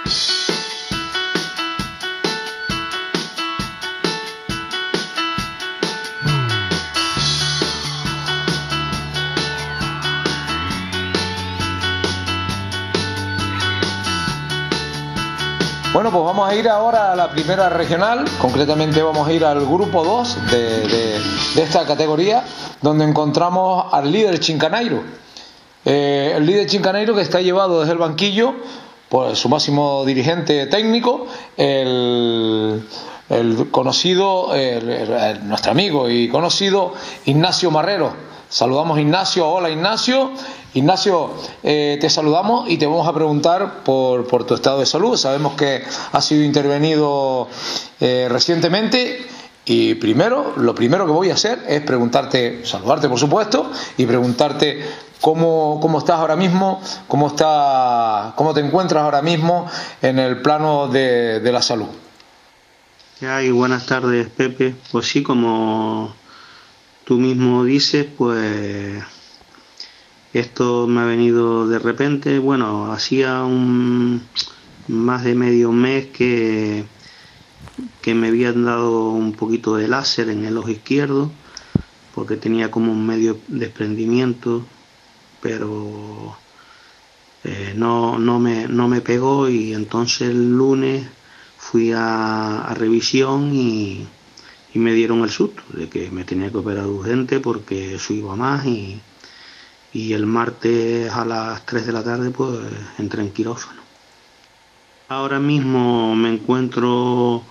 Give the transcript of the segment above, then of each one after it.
Bueno, pues vamos a ir ahora a la primera regional, concretamente vamos a ir al grupo 2 de esta categoría, donde encontramos al líder Chincaneiro. El líder Chincaneiro, que está llevado desde el banquillo por su máximo dirigente técnico, el conocido, nuestro amigo y conocido Ignacio Marrero. Saludamos a Ignacio. Hola Ignacio. Ignacio, te saludamos y te vamos a preguntar por tu estado de salud. Sabemos que has sido intervenido recientemente y lo primero que voy a hacer es saludarte por supuesto, y preguntarte cómo estás ahora mismo, cómo te encuentras ahora mismo en el plano de la salud. Y buenas tardes, Pepe. Pues sí, como tú mismo dices, pues esto me ha venido de repente. Bueno, hacía más de medio mes que me habían dado un poquito de láser en el ojo izquierdo, porque tenía como un medio desprendimiento, pero no me pegó, y entonces el lunes fui a revisión y me dieron el susto de que me tenía que operar urgente porque eso iba más, y el martes a las 3 de la tarde pues entré en quirófano. Ahora mismo me encuentro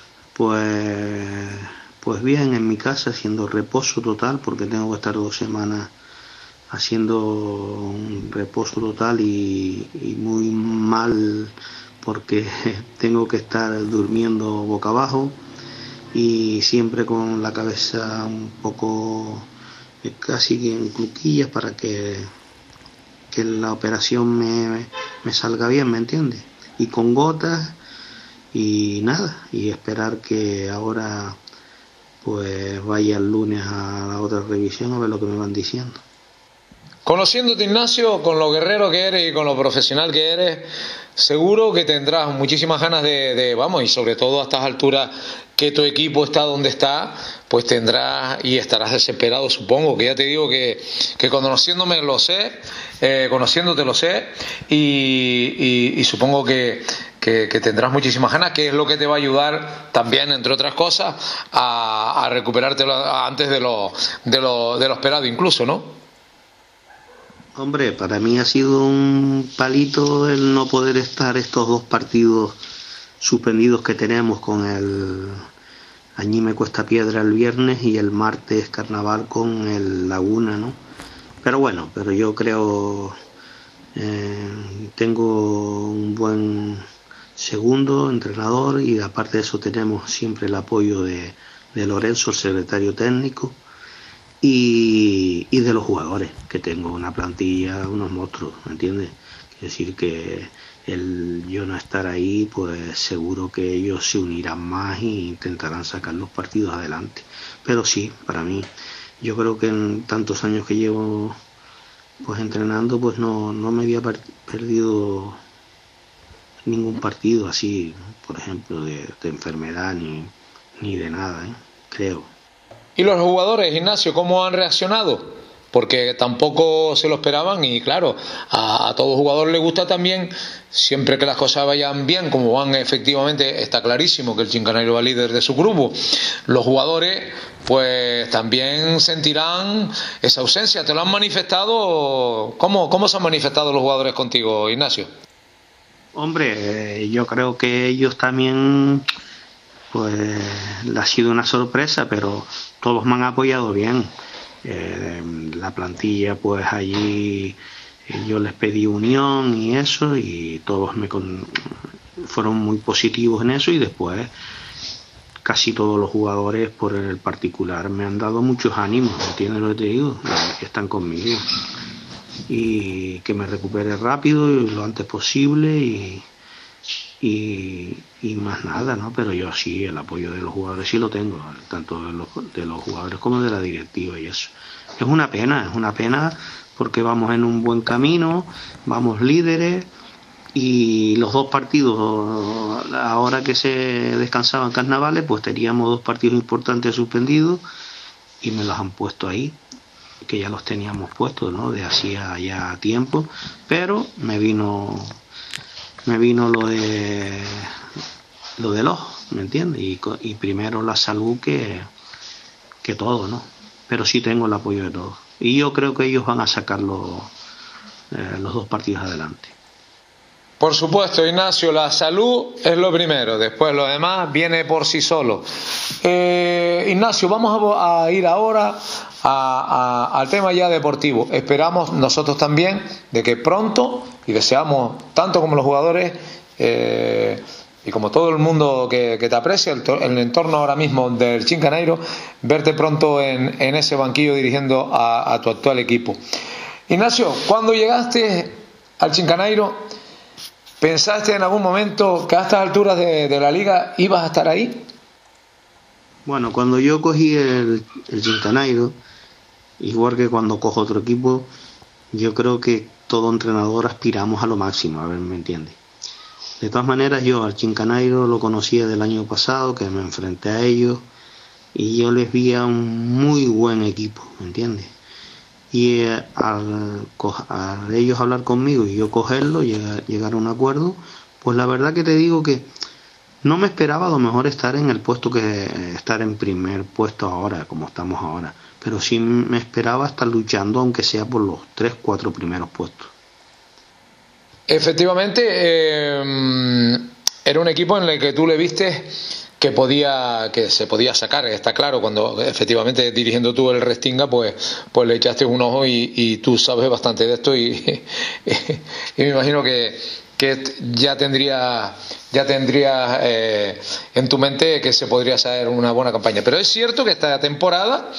pues bien en mi casa, haciendo reposo total, porque tengo que estar 2 semanas haciendo un reposo total y muy mal, porque tengo que estar durmiendo boca abajo y siempre con la cabeza un poco casi que en cluquillas, para que la operación me salga bien, ¿me entiendes? Y con gotas y nada, y esperar que ahora pues vaya el lunes a la otra revisión a ver lo que me van diciendo. Conociéndote, Ignacio, con lo guerrero que eres y con lo profesional que eres, seguro que tendrás muchísimas ganas y sobre todo a estas alturas que tu equipo está donde está, pues tendrás y estarás desesperado, supongo, que ya te digo que conociéndome lo sé, conociéndote lo sé, y supongo que tendrás muchísimas ganas, que es lo que te va a ayudar también, entre otras cosas, a recuperarte antes de lo esperado incluso, ¿no? Hombre, para mí ha sido un palito el no poder estar estos 2 partidos suspendidos que tenemos, con el Añime Cuesta Piedra el viernes y el martes Carnaval con el Laguna, ¿no? Pero yo creo, tengo un buen segundo entrenador, y aparte de eso tenemos siempre el apoyo de Lorenzo, el secretario técnico, y de los jugadores, que tengo una plantilla, unos monstruos, ¿me entiendes? Quiere decir que yo no estar ahí, pues seguro que ellos se unirán más e intentarán sacar los partidos adelante. Pero sí, para mí, yo creo que en tantos años que llevo pues entrenando, pues no me había perdido ningún partido así, por ejemplo, de enfermedad ni de nada, creo. ¿Y los jugadores, Ignacio, cómo han reaccionado? Porque tampoco se lo esperaban, y claro, a todo jugador le gusta también, siempre que las cosas vayan bien, como van efectivamente, está clarísimo que el Chincaneiro va líder de su grupo. Los jugadores pues también sentirán esa ausencia. ¿Te lo han manifestado? ¿Cómo se han manifestado los jugadores contigo, Ignacio? Hombre, yo creo que ellos también, pues ha sido una sorpresa, pero todos me han apoyado bien. La plantilla, pues allí yo les pedí unión y eso, y todos fueron muy positivos en eso, y después casi todos los jugadores por el particular me han dado muchos ánimos, ¿entiendes lo que te digo? Que están conmigo y que me recupere rápido y lo antes posible, y más nada, ¿no? Pero yo sí, el apoyo de los jugadores sí lo tengo, tanto de los jugadores como de la directiva, y eso. Es una pena porque vamos en un buen camino, vamos líderes, y los dos partidos, ahora que se descansaban carnavales, pues teníamos dos partidos importantes suspendidos y me los han puesto ahí, que ya los teníamos puestos, ¿no? De hacía ya tiempo, pero me vino lo del ojo, ¿me entiendes? Y primero la salud que todo, ¿no? Pero sí tengo el apoyo de todos. Y yo creo que ellos van a sacar los dos partidos adelante. Por supuesto, Ignacio, la salud es lo primero, después lo demás viene por sí solo. Ignacio, vamos a ir ahora al tema ya deportivo. Esperamos nosotros también de que pronto, y deseamos tanto como los jugadores y como todo el mundo que te aprecia, el entorno ahora mismo del Chincaneiro, verte pronto en ese banquillo dirigiendo a tu actual equipo. Ignacio, cuando llegaste al Chincaneiro, ¿pensaste en algún momento que a estas alturas de la liga ibas a estar ahí? Bueno, cuando yo cogí el Chincaneiro, igual que cuando cojo otro equipo, yo creo que todo entrenador aspiramos a lo máximo, a ver, ¿me entiendes? De todas maneras, yo al Chincaneiro lo conocía del año pasado, que me enfrenté a ellos, y yo les vi a un muy buen equipo, ¿me entiendes? Y al ellos hablar conmigo y yo cogerlo, llegar a un acuerdo, pues la verdad que te digo que no me esperaba a lo mejor estar en el puesto que estar en primer puesto ahora, como estamos ahora, pero sí me esperaba estar luchando, aunque sea por los 3-4 primeros puestos. Efectivamente, era un equipo en el que tú le viste que se podía sacar, está claro, cuando efectivamente dirigiendo tú el Restinga, pues le echaste un ojo y tú sabes bastante de esto y me imagino que ya tendrías en tu mente que se podría hacer una buena campaña. Pero es cierto que esta temporada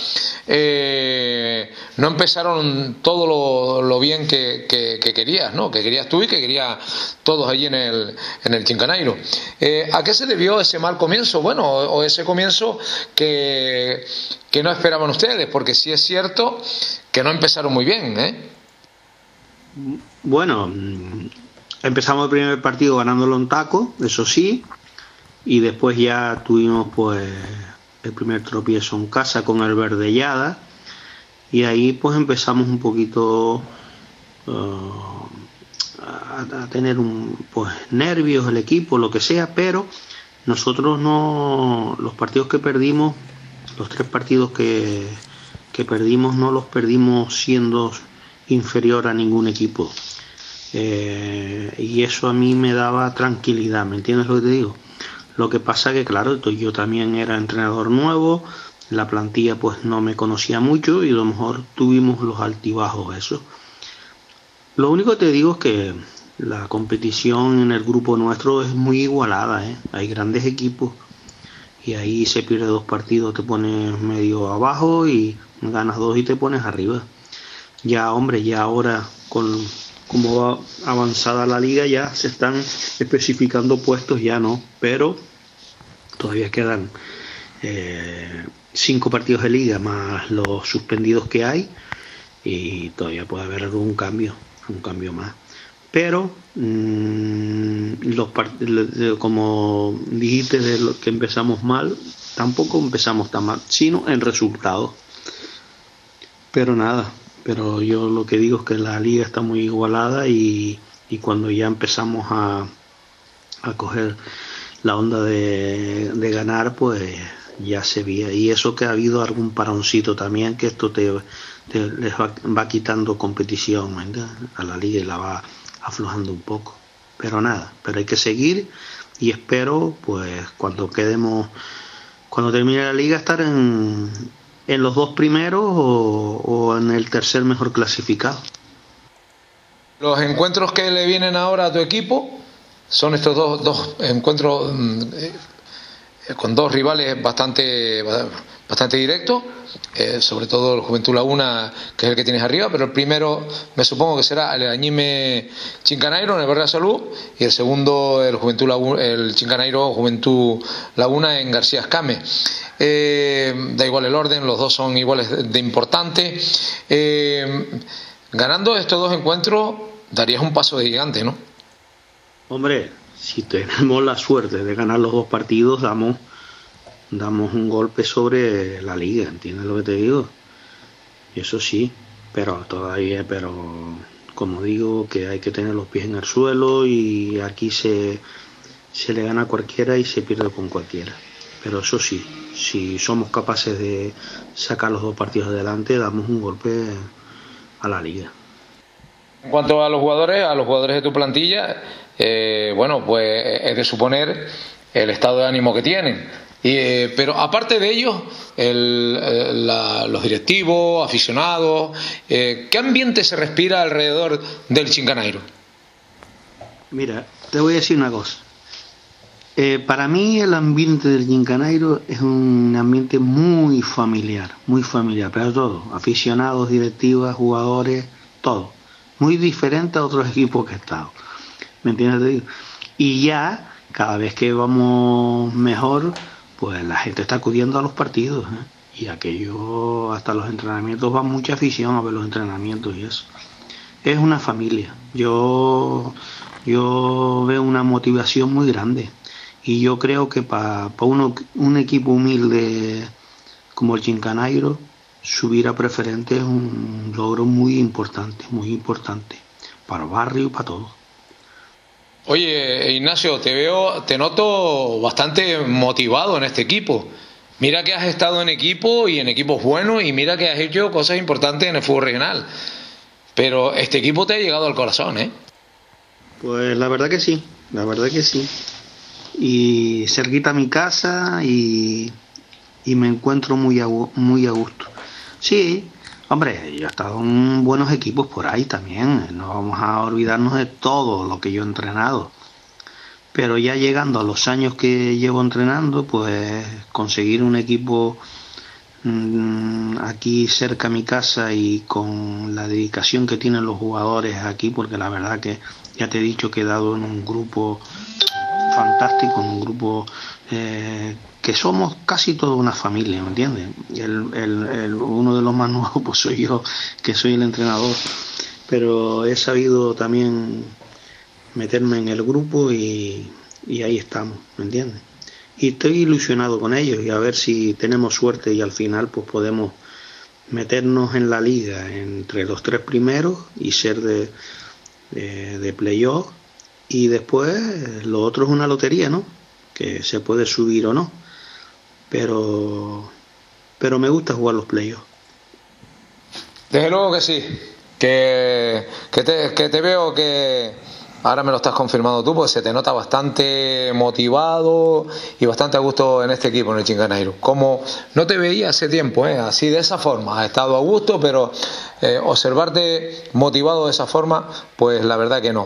no empezaron todo lo bien que querías, ¿no? Que querías tú y que querías todos allí en el Chincaneiro. ¿A qué se debió ese mal comienzo? Bueno, o ese comienzo que no esperaban ustedes, porque sí es cierto que no empezaron muy bien, ¿eh? Bueno, empezamos el primer partido ganándolo en taco, eso sí, y después ya tuvimos pues el primer tropiezo en casa con el Verdellada, y ahí pues empezamos un poquito a tener pues nervios el equipo, lo que sea, pero nosotros no, los partidos que perdimos, los 3 partidos que perdimos, no los perdimos siendo inferior a ningún equipo. Y eso a mí me daba tranquilidad, ¿me entiendes lo que te digo? Lo que pasa que claro, yo también era entrenador nuevo, la plantilla pues no me conocía mucho y a lo mejor tuvimos los altibajos, eso. Lo único que te digo es que la competición en el grupo nuestro es muy igualada, ¿eh? Hay grandes equipos y ahí se pierde 2 partidos, te pones medio abajo y ganas 2 y te pones arriba. Ya hombre, ya ahora como va avanzada la liga ya se están especificando puestos, ya no, pero todavía quedan 5 partidos de liga más los suspendidos que hay y todavía puede haber algún cambio más, pero como dijiste de lo que empezamos mal, tampoco empezamos tan mal, sino en resultados, pero nada. Pero yo lo que digo es que la liga está muy igualada y cuando ya empezamos a coger la onda de ganar, pues ya se veía. Y eso que ha habido algún paroncito también, que esto les va quitando competición, ¿verdad? A la liga y la va aflojando un poco. Pero nada, pero hay que seguir y espero pues cuando termine la liga estar en los 2 primeros o en el tercer mejor clasificado. Los encuentros que le vienen ahora a tu equipo son estos dos encuentros con 2 rivales bastante directos, sobre todo el Juventud Laguna, que es el que tienes arriba, pero el primero me supongo que será el Añime Chincaneiro en el Barrio de Salud y el segundo el Chincaneiro Juventud Laguna en García Escame. Da igual el orden, los dos son iguales de importantes. Ganando estos 2 encuentros darías un paso de gigante, ¿no? Hombre, si tenemos la suerte de ganar los 2 partidos, damos un golpe sobre la liga, ¿entiendes lo que te digo? Eso sí, pero como digo, que hay que tener los pies en el suelo y aquí se le gana a cualquiera y se pierde con cualquiera. Pero eso sí, si somos capaces de sacar los 2 partidos adelante, damos un golpe a la liga. En cuanto a los jugadores de tu plantilla, bueno, pues es de suponer el estado de ánimo que tienen. Pero aparte de ellos, los directivos, aficionados, ¿qué ambiente se respira alrededor del Chincaneiro? Mira, te voy a decir una cosa. Para mí el ambiente del Chincaneiro es un ambiente muy familiar, pero todo, aficionados, directivas, jugadores, todo. Muy diferente a otros equipos que he estado. ¿Me entiendes? Y ya, cada vez que vamos mejor, pues la gente está acudiendo a los partidos, ¿eh? Y aquello, hasta los entrenamientos, va mucha afición a ver los entrenamientos y eso. Es una familia. Yo veo una motivación muy grande. Y yo creo que para un equipo humilde como el Chincaneiro, subir a preferente es un logro muy importante para el barrio y para todo. Oye, Ignacio, te noto bastante motivado en este equipo. Mira que has estado en equipo y en equipos buenos, y mira que has hecho cosas importantes en el fútbol regional. Pero este equipo te ha llegado al corazón, ¿eh? Pues la verdad que sí. Y cerquita a mi casa y me encuentro muy a gusto. Sí, hombre, yo he estado en buenos equipos por ahí también, no vamos a olvidarnos de todo lo que yo he entrenado. Pero ya llegando a los años que llevo entrenando, pues conseguir un equipo aquí cerca a mi casa y con la dedicación que tienen los jugadores aquí, porque la verdad que ya te he dicho que he dado en un grupo fantástico, en un grupo que somos casi toda una familia, ¿me entiendes? Uno de los más nuevos pues soy yo, que soy el entrenador, pero he sabido también meterme en el grupo y ahí estamos, ¿me entiendes? Y estoy ilusionado con ellos y a ver si tenemos suerte y al final pues podemos meternos en la liga entre los 3 primeros y ser de playoff, y después lo otro es una lotería, ¿no? Que se puede subir o no, pero me gusta jugar los playoffs. Desde luego que sí, que te veo que ahora me lo estás confirmando tú, pues se te nota bastante motivado y bastante a gusto en este equipo, en el Chincaneiro. Como no te veía hace tiempo, así de esa forma, has estado a gusto, pero observarte motivado de esa forma, pues la verdad que no.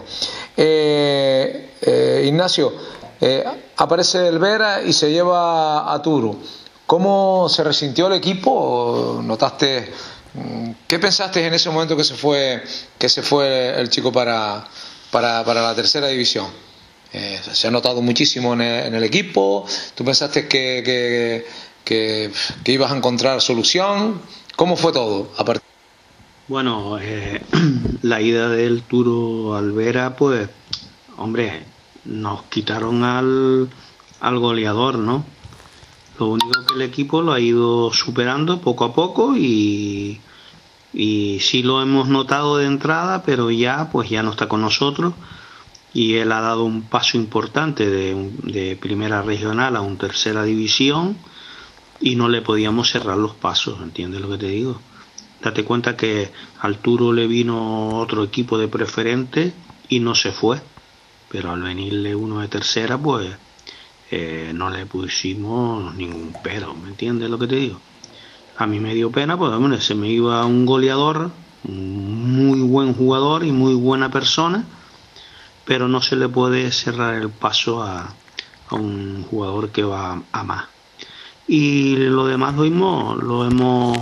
Ignacio, aparece el Vera y se lleva a Turo. ¿Cómo se resintió el equipo? ¿Notaste? ¿Qué pensaste en ese momento que se fue el chico para la tercera división? Se ha notado muchísimo en el equipo. ¿Tú pensaste que ibas a encontrar solución? ¿Cómo fue todo? Bueno, la ida del Turo al Vera, pues, hombre, nos quitaron al goleador, ¿no? Lo único que el equipo lo ha ido superando poco a poco y sí lo hemos notado de entrada, pero ya no está con nosotros y él ha dado un paso importante de primera regional a un tercera división y no le podíamos cerrar los pasos, ¿entiendes lo que te digo? Date cuenta que al Turo le vino otro equipo de preferente y no se fue, pero al venirle uno de tercera, pues no le pusimos ningún pero, ¿me entiendes lo que te digo? A mí me dio pena, pues hombre, se me iba un goleador, un muy buen jugador y muy buena persona, pero no se le puede cerrar el paso a un jugador que va a más. Y lo demás lo hemos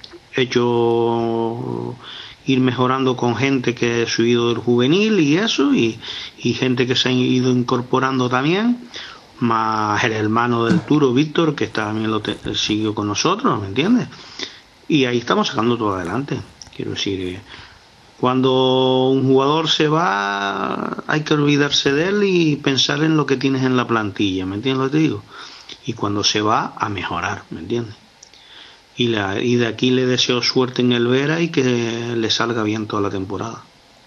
hecho ir mejorando con gente que ha subido del juvenil y eso, y gente que se ha ido incorporando también, más el hermano del Turo, Víctor, que también siguió con nosotros, ¿me entiendes? Y ahí estamos sacando todo adelante. Quiero decir, Cuando un jugador se va, hay que olvidarse de él y pensar en lo que tienes en la plantilla, ¿me entiendes lo que te digo? Y cuando se va, a mejorar, ¿me entiendes? Y de aquí le deseo suerte en el Vera y que le salga bien toda la temporada.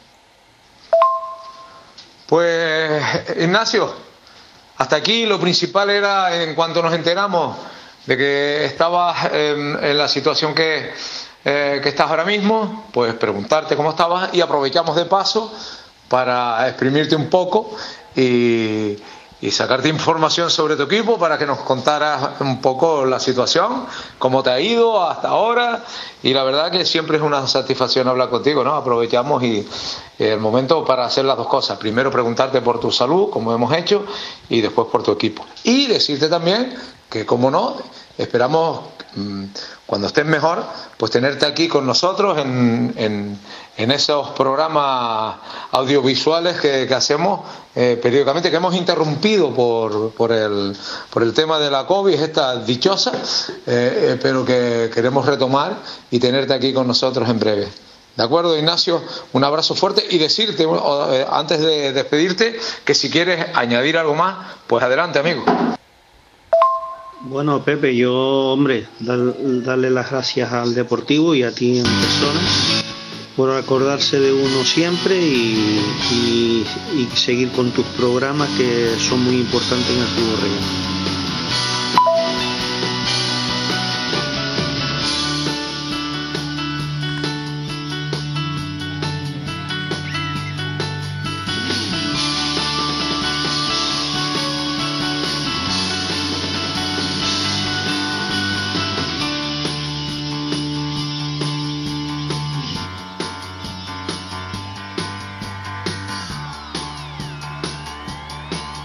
Pues, Ignacio, hasta aquí lo principal era, en cuanto nos enteramos de que estabas en la situación que estás ahora mismo, pues preguntarte cómo estabas, y aprovechamos de paso para exprimirte un poco y sacarte información sobre tu equipo para que nos contaras un poco la situación, cómo te ha ido hasta ahora. Y la verdad que siempre es una satisfacción hablar contigo, ¿no? Aprovechamos y el momento para hacer las dos cosas: primero preguntarte por tu salud, como hemos hecho, y después por tu equipo, y decirte también que, como no, esperamos cuando estés mejor, pues tenerte aquí con nosotros en esos programas audiovisuales que hacemos periódicamente, que hemos interrumpido por el tema de la COVID, esta dichosa, pero que queremos retomar y tenerte aquí con nosotros en breve. ¿De acuerdo, Ignacio? Un abrazo fuerte, y decirte, antes de despedirte, que si quieres añadir algo más, pues adelante, amigo. Bueno, Pepe, yo, hombre, darle las gracias al Deportivo y a ti en persona por acordarse de uno siempre y seguir con tus programas, que son muy importantes en el fútbol regional.